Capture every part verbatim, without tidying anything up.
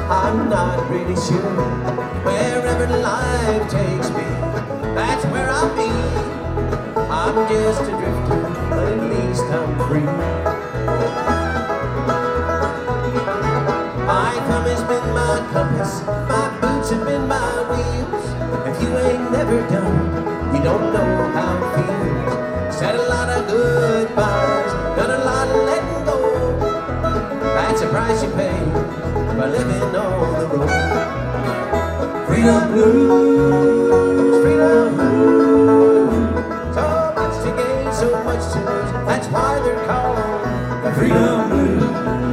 I'm not really sure. Wherever life takes me, that's where I'll be. I'm just a drifter, but at least I'm free. My thumb has been my compass, my boots have been my wheels. If you ain't never done, you don't know how it feels. Said a lot of goodbyes, done a lot of letting go. That's the price you pay for living on the road. Freedom blues, freedom blues. So much to gain, so much to lose. That's why they're called the freedom blues.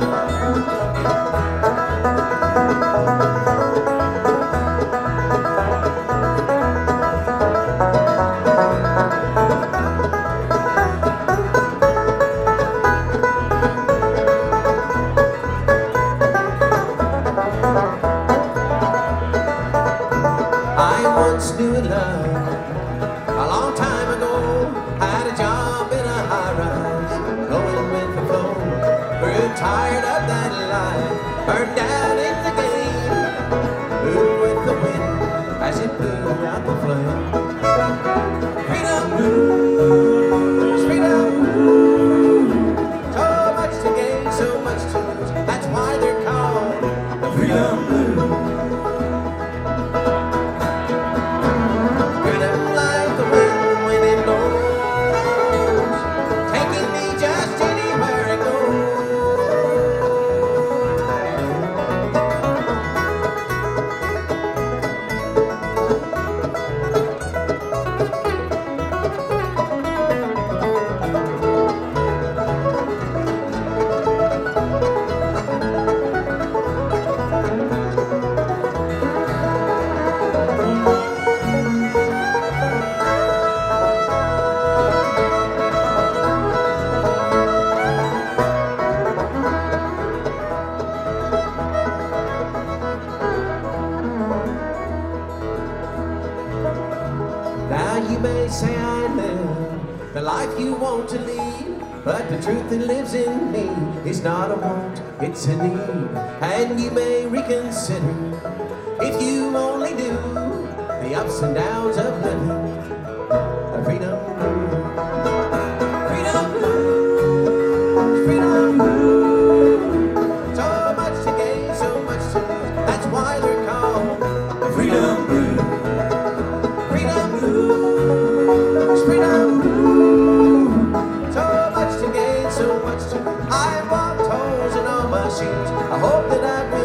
I once knew love a long time ago. Had a job in a high-rise, going with the flow. Grew tired of that life, burned out in the game. Moved with the wind as it blew out the flame. Freedom blues, freedom blues. So much to gain, so much to lose. That's why they're called the freedom blues. Now you may say I live the life you want to lead, but the truth that lives in me is not a want, it's a need. And you may reconsider if you only knew the ups and downs of living a freedom blues. Freedom blues, freedom blues. So much to gain, so much to lose. That's why they're called the freedom blues. Freedom blues, freedom blues. So much to gain, so much to lose. I walked holes in all my shoes. I hope that I